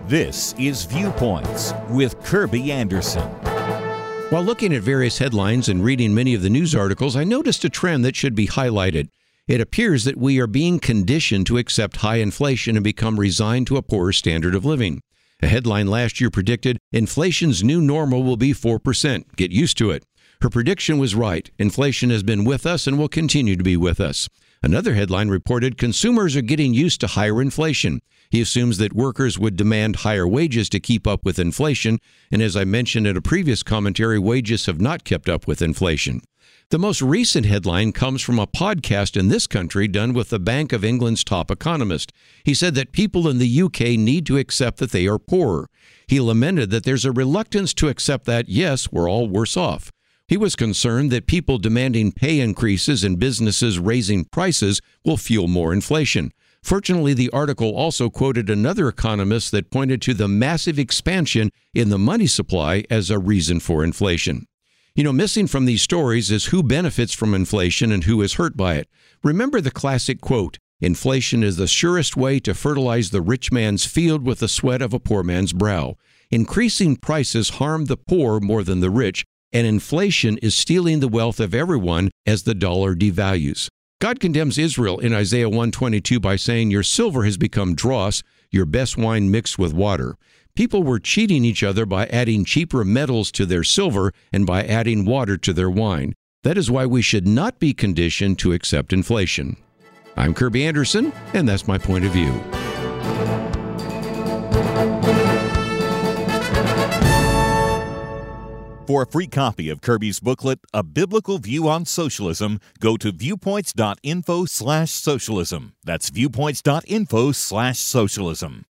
This is Viewpoints with Kirby Anderson. While looking at various headlines and reading many of the news articles, I noticed a trend that should be highlighted. It appears that we are being conditioned to accept high inflation and become resigned to a poorer standard of living. A headline last year predicted, inflation's new normal will be 4%. Get used to it. Her prediction was right. Inflation has been with us and will continue to be with us. Another headline reported, consumers are getting used to higher inflation. He assumes that workers would demand higher wages to keep up with inflation, and as I mentioned in a previous commentary, wages have not kept up with inflation. The most recent headline comes from a podcast in this country done with the Bank of England's top economist. He said that people in the UK need to accept that they are poorer. He lamented that there's a reluctance to accept that, yes, we're all worse off. He was concerned that people demanding pay increases and businesses raising prices will fuel more inflation. Fortunately, the article also quoted another economist that pointed to the massive expansion in the money supply as a reason for inflation. Missing from these stories is who benefits from inflation and who is hurt by it. Remember the classic quote, inflation is the surest way to fertilize the rich man's field with the sweat of a poor man's brow. Increasing prices harm the poor more than the rich, and inflation is stealing the wealth of everyone as the dollar devalues. God condemns Israel in Isaiah 1:22 by saying, your silver has become dross, your best wine mixed with water. People were cheating each other by adding cheaper metals to their silver and by adding water to their wine. That is why we should not be conditioned to accept inflation. I'm Kirby Anderson, and that's my point of view. For a free copy of Kirby's booklet, A Biblical View on Socialism, go to viewpoints.info/socialism. That's viewpoints.info/socialism.